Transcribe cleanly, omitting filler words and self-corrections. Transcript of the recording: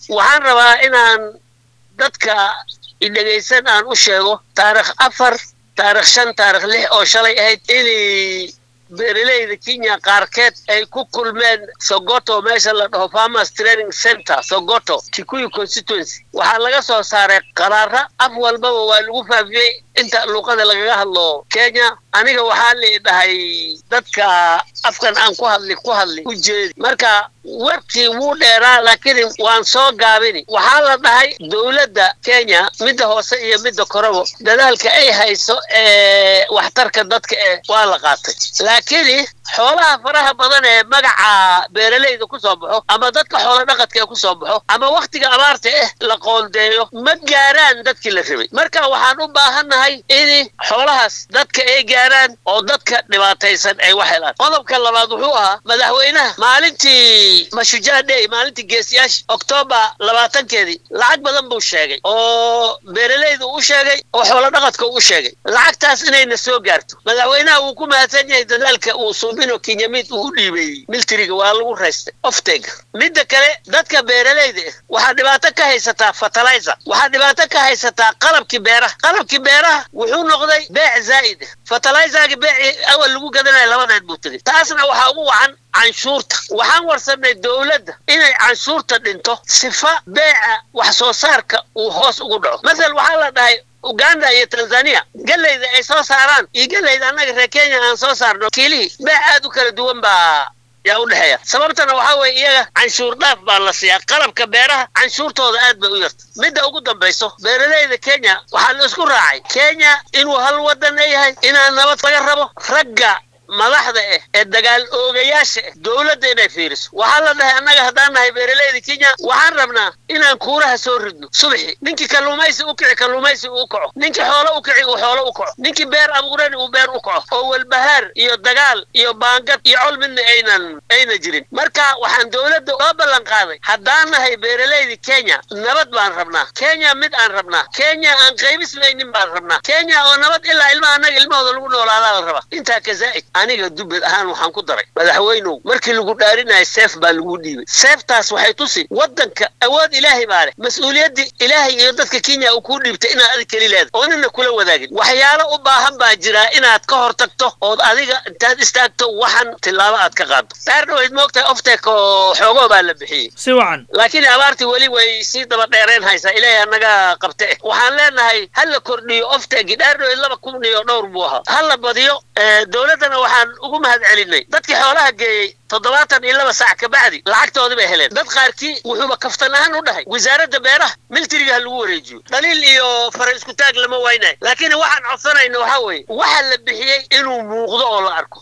waxaan rabaa inaan dadka idageysan aan u sheego taariikh 4 taariikh 5 taariikh 6 oo shalay ahayd inay beeraleyda Kenya qaarkeed ay ku kulmeen Sogoto meesha la dhaho Farmers Training Center Sogoto Kikuyu constituency waxa laga soo saaray qaraara af walba waa lagu faafiyay inta luqada laga hadlo Kenya aniga waxa la dhahay dadka afkan aan ku hadli u jeedi marka waqti wuu dheeraa laakiin waan soo gaabini waxa la dhahay dawladda Kenya midda hoose iyo midda korabo dadaalka ay hayso waxtarka dadka waa la qaatay laakiin xoolaha faraha badan ee magaca beeraleyda ku soo baxo ama dadka xoolo dhaqadka ku soo baxo ama waqtiga abaarta la qoondeeyo ma gaaraan dadkii la rabay marka waxaan u baahanahay in xoolahaas dadka ay gaaraan oo dadka dhibaataysan ay wax helaan qodobka labaad wuxuu ahaa madaxweynaha maalintii mashujaade maalintii geesiyaasha October 20keedii lacag badan buu sheegay oo beeraleyda u sheegay oo xoolo dhaqadka u sheegay lacagtaas inay soo gaarto madaxweynaha uu ku mahadsan yahay dadaalka uu suubino Kenya mid uu dhiibay militariga waa lagu raystay ofteg midda kale dadka beeraleyda waxa dhibaato ka haysataa fertilizer waxa dhibaato ka haysataa qalabki beeraha wuxuu noqday beec zaid fertilizer beec awal lagu gadanayo labadeed buu tagay taasna waxa ugu wacan canshuurta waxaan warsanay dawladda inay canshuurta dhinto sifa beeca wax soo saarka uu hoos ugu dhaco mesela waxa la dhahay Uganda iyo Tanzania galeyda ay soo saaraan iyo galeyda anaga reer Kenya aan soo saarno kili aad u kala duwan ba yaa u dhaxaya sababtana waxa weey iyaga canshuur dhaaf baa la siiyaa qalabka beeraha canshuurtooda aad bay u yartay midda ugu dambayso beeraleyda Kenya waxa la isku raacay Kenya inuu hal wadan yahay inaan nabad laga rabo ragga madaxda ee dagaal oogayaasha dawladda inay fiiriso waxa la dhahay anaga hadaan nahay beeraleyda Kenya waxaan rabnaa inaan kuuraha soo ridno subaxi ninkii kalluumaysi u kaco ninkii xoolo u kaco ninkii beer abuuran uu beer u kaco oo walbahaar iyo dagaal iyo baangad iyo col midna ayna jirin marka waxaan dawladda oo ballan qaaday hadaan nahay beeraleyda Kenya nabad baan rabnaa Kenya mid aan rabnaa Kenya aan qaybismaynin baan rabnaa Kenya oo nabad ilaa ilmahooda lagu noolaado la rabaa inta ka zaid aniga dubad ahaan waxaan ku daray madaxweynuhu markii lagu dhaarinayo seef baa lagu dhiibay seeftaas waxay tusi wadanka awood ilaahay baare mas'uuliyadda ilaahay iyo dadka Kenya uu ku dhiibtay inaad adiga kali leedahay oo inna kula wadaagin waxyaalo u baahan baa jira inaad ka hortagto oo adiga intaad istaagto waxan tilaabo aad ka qaado taarno id moogtay oftek oo xoogo baa la bixiyay si wacan laakiin abaartii wali way si daba dheereen haysa ilaahay anaga qabtay waxaan leenahay hal kordhiyo oftek taarno id 2,000 iyo dhowr buu ahaa hal badiyo dawladana waxaan ugu mahad celinay dadkii xoolaha geeyay 72 saac ka bacdi lacagtooda bay heleen dad qaarkii wuxuuba kaftanahan u dhahay wasaaradda beeraha militariga lagu wareejiyo daliil iyo fara isku taag lama waynay laakiin waxaan codsanayno waxa weey waxa la bixiyay inuu muuqdo oo la arko